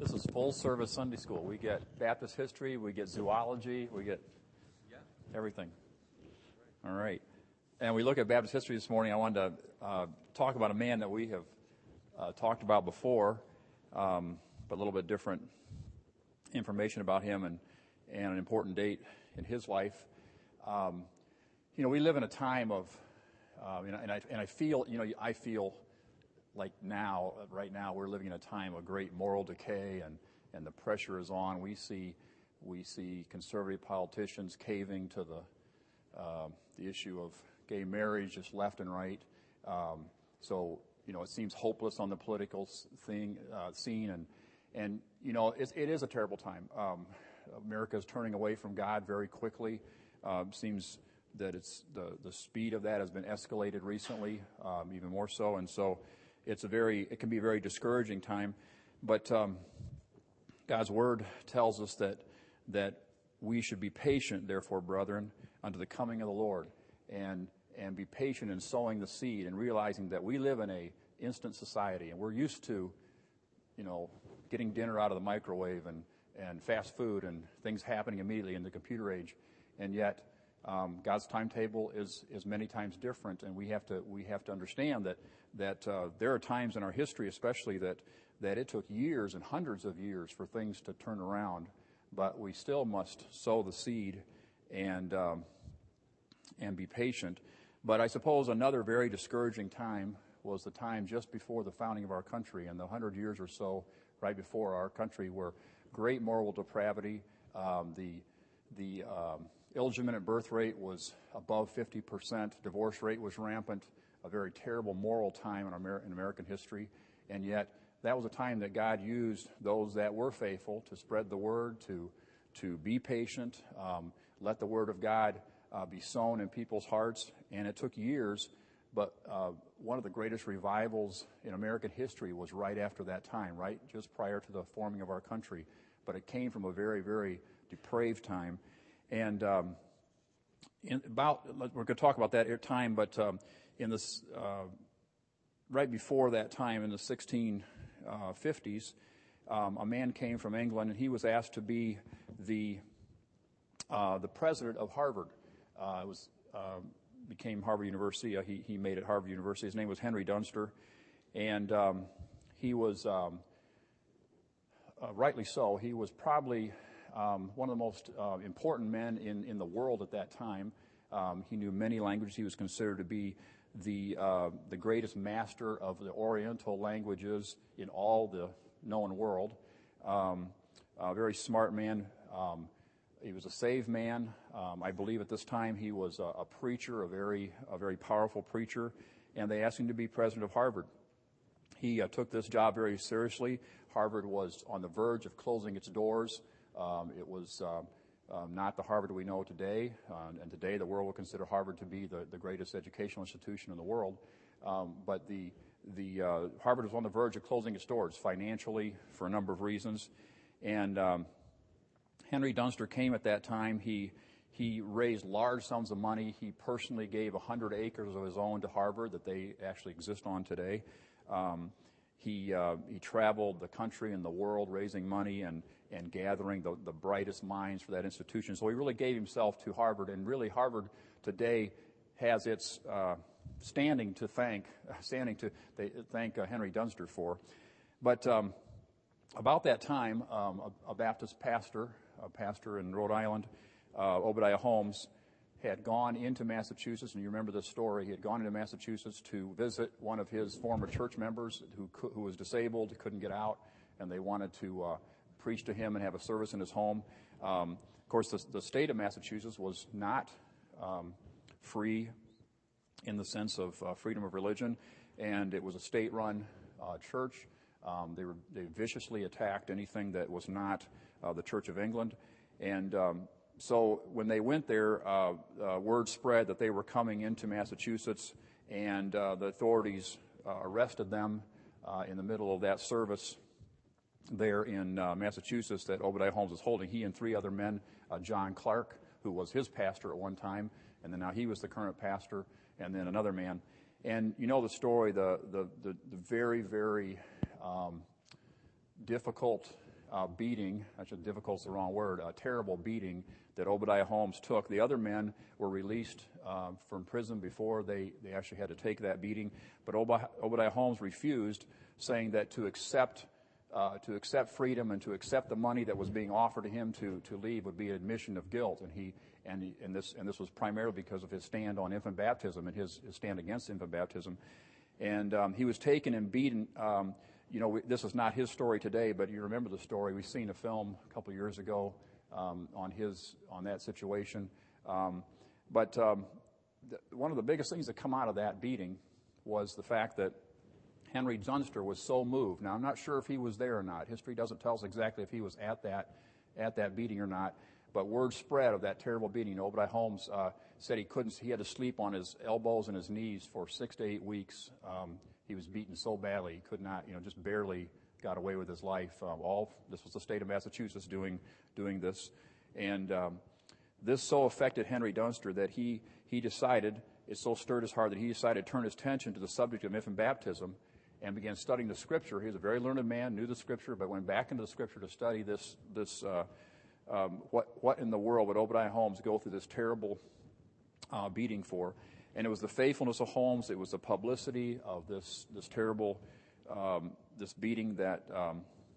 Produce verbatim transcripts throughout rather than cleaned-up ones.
This is full service Sunday school. We get Baptist history, we get zoology, we get everything. All right. And we look at Baptist history this morning. I wanted to uh, talk about a man that we have uh, talked about before, um, but a little bit different information about him and, and an important date in his life. Um, you know, we live in a time of, uh, you know, and I and I feel, you know, I feel like now, right now, we're living in a time of great moral decay, and, and the pressure is on. We see we see conservative politicians caving to the uh, the issue of gay marriage just left and right. Um, so you know, it seems hopeless on the political thing uh, scene, and and you know, it's, it is a terrible time. Um, America is turning away from God very quickly. Uh, seems that it's the the speed of that has been escalated recently, um, even more so, and so. It's a very, it can be a very discouraging time, but um, God's word tells us that that we should be patient, therefore, brethren, unto the coming of the Lord, and and be patient in sowing the seed and realizing that we live in a instant society, and we're used to, you know, getting dinner out of the microwave and and fast food and things happening immediately in the computer age, and yet um, God's timetable is is many times different, and we have to we have to understand that. that uh, there are times in our history especially that, that it took years and hundreds of years for things to turn around, but we still must sow the seed and um, and be patient. But I suppose another very discouraging time was the time just before the founding of our country, and the hundred years or so right before our country were great moral depravity. Um, the the um, illegitimate birth rate was above fifty percent. Divorce rate was rampant. A very terrible moral time in, Amer- in American history, and yet that was a time that God used those that were faithful to spread the word, to to be patient, um, let the word of God uh, be sown in people's hearts, and it took years, but uh, one of the greatest revivals in American history was right after that time, right just prior to the forming of our country, but it came from a very, very depraved time, and um, in about, we're going to talk about that time, but um, in this, uh, right before that time in the sixteen fifties, um, a man came from England, and he was asked to be the uh, the president of Harvard. Uh, it was uh, became Harvard University. Uh, he he made it Harvard University. His name was Henry Dunster, and um, he was um, uh, rightly so. He was probably um, one of the most uh, important men in in the world at that time. Um, he knew many languages. He was considered to be the uh, the greatest master of the Oriental languages in all the known world. Um, a very smart man. Um, he was a saved man. Um, I believe at this time he was a, a preacher, a very a very powerful preacher, and they asked him to be president of Harvard. He uh, took this job very seriously. Harvard was on the verge of closing its doors. Um, it was uh, Um, not the Harvard we know today, uh, and today the world will consider Harvard to be the, the greatest educational institution in the world. Um, but the the uh, Harvard was on the verge of closing its doors financially for a number of reasons. And um, Henry Dunster came at that time. He he raised large sums of money. He personally gave one hundred acres of his own to Harvard that they actually exist on today. Um, He uh, he traveled the country and the world raising money and, and gathering the, the brightest minds for that institution. So he really gave himself to Harvard, and really Harvard today has its uh, standing to thank standing to they thank uh, Henry Dunster for. But um, about that time, um, a, a Baptist pastor, a pastor in Rhode Island, uh, Obadiah Holmes, had gone into Massachusetts, and you remember this story. He had gone into Massachusetts to visit one of his former church members who who was disabled, couldn't get out, and they wanted to uh, preach to him and have a service in his home. Um, of course, the, the state of Massachusetts was not um, free in the sense of uh, freedom of religion, and it was a state-run uh, church. Um, they were they viciously attacked anything that was not uh, the Church of England, and um, So when they went there, uh, uh, word spread that they were coming into Massachusetts, and uh, the authorities uh, arrested them uh, in the middle of that service there in uh, Massachusetts that Obadiah Holmes was holding. He and three other men, uh, John Clark, who was his pastor at one time, and then now he was the current pastor, and then another man. And you know the story, the the the, the very, very um, difficult uh, beating, actually difficult is the wrong word, a terrible beating that Obadiah Holmes took. The other men were released uh, from prison before they, they actually had to take that beating, but Ob- Obadiah Holmes refused, saying that to accept uh, to accept freedom and to accept the money that was being offered to him to, to leave would be an admission of guilt, and he and, he, and this and this was primarily because of his stand on infant baptism and his, his stand against infant baptism. And um, he was taken and beaten. Um, you know, we, this is not his story today, but you remember the story. We've seen a film a couple of years ago um, on his on that situation. Um, but um, the, one of the biggest things that come out of that beating was the fact that Henry Dunster was so moved. Now, I'm not sure if he was there or not. History doesn't tell us exactly if he was at that at that beating or not. But word spread of that terrible beating. Obadiah Holmes uh, said he couldn't. He had to sleep on his elbows and his knees for six to eight weeks. Um, he was beaten so badly he could not, you know, just barely got away with his life. Um, all this was the state of Massachusetts doing doing this, and um, this so affected Henry Dunster that he he decided. It so stirred his heart that he decided to turn his attention to the subject of infant baptism and began studying the Scripture. He was a very learned man, knew the Scripture, but went back into the Scripture to study this this. Uh, Um, what what in the world would Obadiah Holmes go through this terrible uh, beating for? And it was the faithfulness of Holmes. It was the publicity of this this terrible um, this beating that um,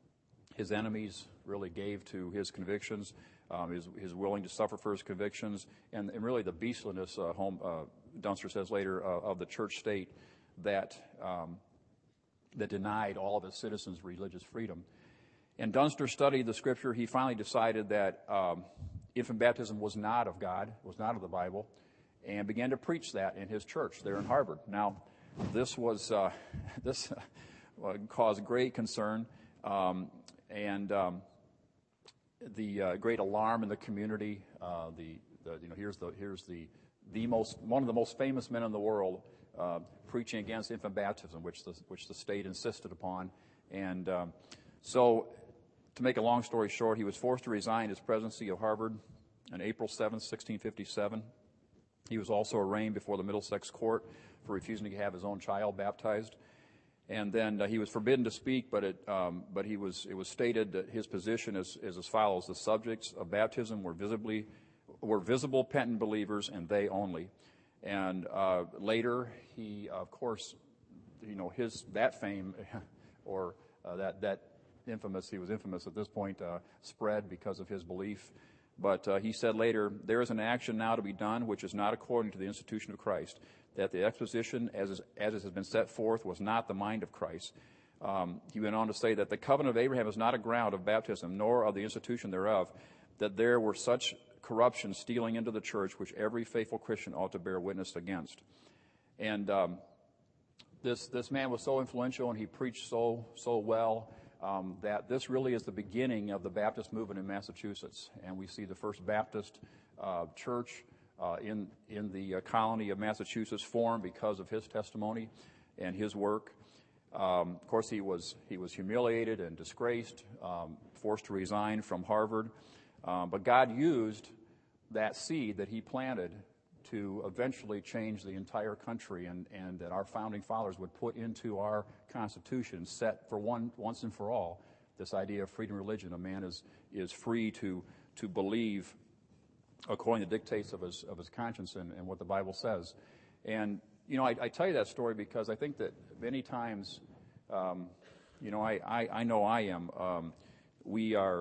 his enemies really gave to his convictions. Um, his his willing to suffer for his convictions, and, and really the beastliness. Uh, Home, uh, Dunster says later uh, of the church state that um, that denied all of its citizens religious freedom. And Dunster studied the Scripture. He finally decided that um, infant baptism was not of God, was not of the Bible, and began to preach that in his church there in Harvard. Now, this was uh, this uh, caused great concern um, and um, the uh, great alarm in the community. Uh, the, the you know here's the here's the the most one of the most famous men in the world uh, preaching against infant baptism, which the which the state insisted upon, and um, so. To make a long story short, he was forced to resign his presidency of Harvard on April seventh, sixteen fifty-seven. He was also arraigned before the Middlesex court for refusing to have his own child baptized. And then uh, he was forbidden to speak, but it, um, but he was, it was stated that his position is, is as follows. The subjects of baptism were visibly, were visible penitent believers, and they only. And uh, later, he, of course, you know, his, that fame, or uh, that, that, infamous, he was infamous at this point, uh, spread because of his belief. But uh, he said later, there is an action now to be done which is not according to the institution of Christ, that the exposition as, is, as it has been set forth was not the mind of Christ. Um, he went on to say that the covenant of Abraham is not a ground of baptism, nor of the institution thereof, that there were such corruption stealing into the church which every faithful Christian ought to bear witness against. And um, this this man was so influential, and he preached so so well, Um, that this really is the beginning of the Baptist movement in Massachusetts. And we see the first Baptist uh, church uh, in in the uh, colony of Massachusetts formed because of his testimony and his work. Um, of course, he was he was humiliated and disgraced, um, forced to resign from Harvard. Um, but God used that seed that he planted to eventually change the entire country, and, and that our founding fathers would put into our Constitution, set for one once and for all, this idea of freedom of religion. A man is is free to to believe according to the dictates of his of his conscience and, and what the Bible says. And you know, I, I tell you that story because I think that many times, um, you know, I, I, I know I am. Um, we are.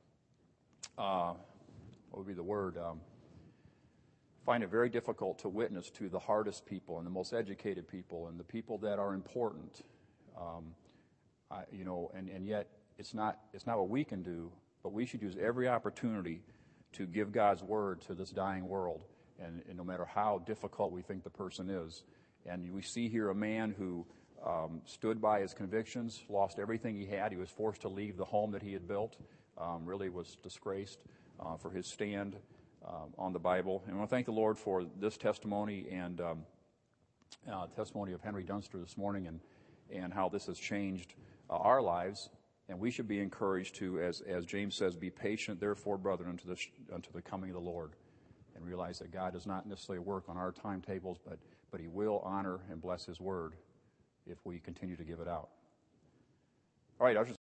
Uh, what would be the word? Um, find it very difficult to witness to the hardest people and the most educated people and the people that are important, um, I, you know, and, and yet it's not it's not what we can do, but we should use every opportunity to give God's word to this dying world, and, and no matter how difficult we think the person is. And we see here a man who um, stood by his convictions, lost everything he had. He was forced to leave the home that he had built, um, really was disgraced uh, for his stand Um, on the Bible. And I want to thank the Lord for this testimony and um, uh, testimony of Henry Dunster this morning, and and how this has changed uh, our lives. And we should be encouraged to, as as James says, be patient, therefore, brethren, unto the unto the coming of the Lord, and realize that God does not necessarily work on our timetables, but but He will honor and bless His word if we continue to give it out. All right, ushers.